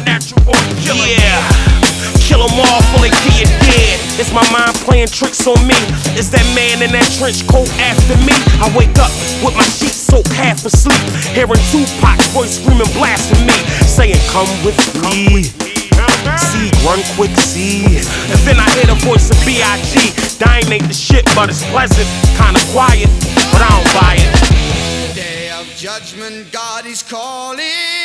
natural born killer. Yeah, kill 'em all before they get dead. It's my mind playing tricks on me. It's that man in that trench coat after me. I wake up with my sheets soaked half asleep, hearing Tupac's voice screaming blasphemy, saying, "Come with me. See, run quick, see." And then I hear the voice of B.I.G. Dying ain't the shit, but it's pleasant. Kinda quiet, but I don't buy it. Day of judgment, God is calling.